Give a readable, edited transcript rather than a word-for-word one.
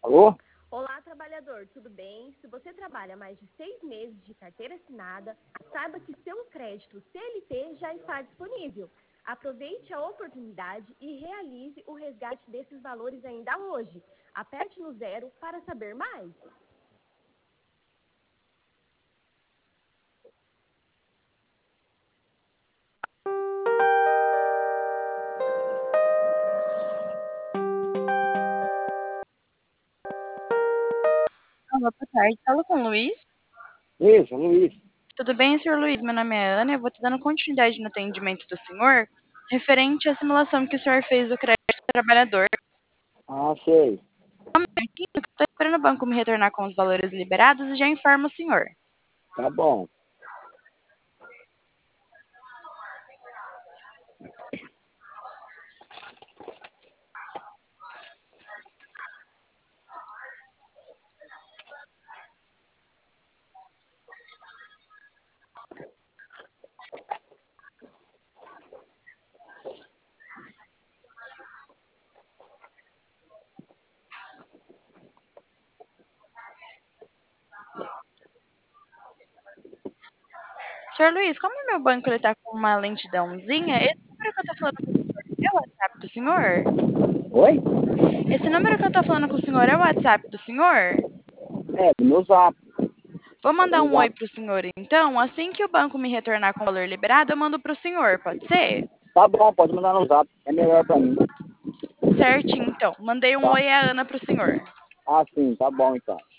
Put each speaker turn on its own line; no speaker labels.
Alô?
Olá, trabalhador, tudo bem? Se você trabalha mais de 6 meses de carteira assinada, saiba que seu crédito CLT já está disponível. Aproveite a oportunidade e realize o resgate desses valores ainda hoje. Aperte no 0 para saber mais.
Olá, boa tarde. Falo com o Luiz.
Isso, Luiz.
Tudo bem, senhor Luiz? Meu nome é Ana. Eu vou te dando continuidade no atendimento do senhor, referente à simulação que o senhor fez do crédito do trabalhador.
Ah, sei.
Estou esperando o banco me retornar com os valores liberados e já informo o senhor.
Tá bom.
Senhor Luiz, como o meu banco está com uma lentidãozinha, esse número que eu estou falando com o senhor é o WhatsApp do senhor?
Oi?
Esse número que eu estou falando com o senhor é o WhatsApp do senhor?
É, do meu zap.
Vou
É do
mandar
meu
um oi
zap.
pro senhor, então. Assim que o banco me retornar com o valor liberado, eu mando pro senhor, pode ser?
Tá bom, pode mandar no zap. É melhor pra mim.
Certinho, então. Mandei um
Tá?
oi a Ana pro senhor.
Ah, sim, tá bom então.